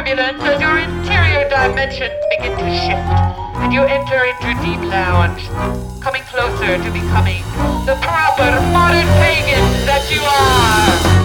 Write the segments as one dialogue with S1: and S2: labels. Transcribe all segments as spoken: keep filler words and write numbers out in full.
S1: turbulence as your interior dimensions begin to shift, and you enter into deep lounge, coming closer to becoming the proper modern pagan that you are.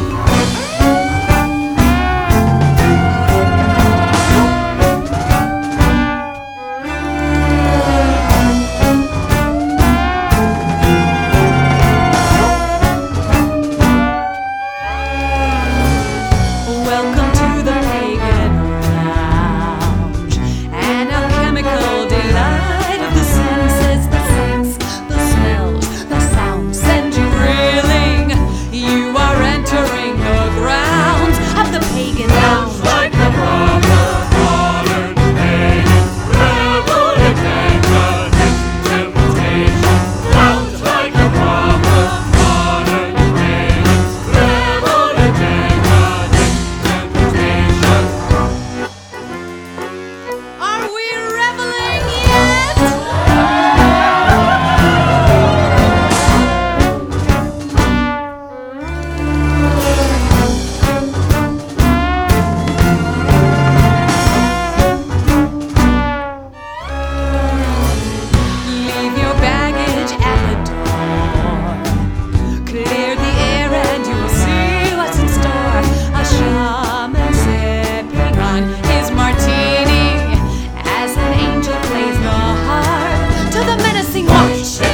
S2: Welcome to the Pagan Lounge, an alchemical delight of the senses, the sights, the smells, the sounds send you reeling. You are entering the grounds of the Pagan Lounge.
S3: Like the proper modern pagan revel in decadent temptation. Lounge like a proper modern pagan revel in decadent temptation.
S2: Are we reveling yet? Leave your baggage at the door. Clear the air and you will see what's in store. A shaman sipping on his martini as an angel plays the harp to the menacing march.